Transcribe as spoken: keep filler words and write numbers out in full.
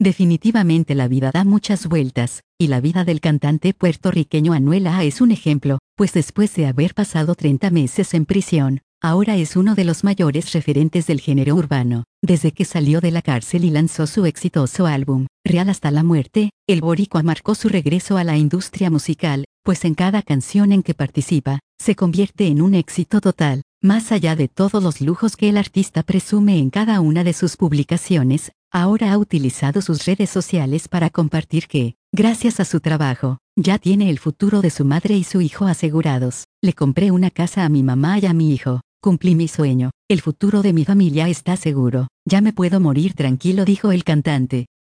Definitivamente la vida da muchas vueltas, y la vida del cantante puertorriqueño Anuel A es un ejemplo, pues después de haber pasado treinta meses en prisión, ahora es uno de los mayores referentes del género urbano. Desde que salió de la cárcel y lanzó su exitoso álbum, Real hasta la muerte, el boricua marcó su regreso a la industria musical, pues en cada canción en que participa, se convierte en un éxito total. Más allá de todos los lujos que el artista presume en cada una de sus publicaciones, ahora ha utilizado sus redes sociales para compartir que, gracias a su trabajo, ya tiene el futuro de su madre y su hijo asegurados. Le compré una casa a mi mamá y a mi hijo. Cumplí mi sueño. El futuro de mi familia está seguro. Ya me puedo morir tranquilo, dijo el cantante.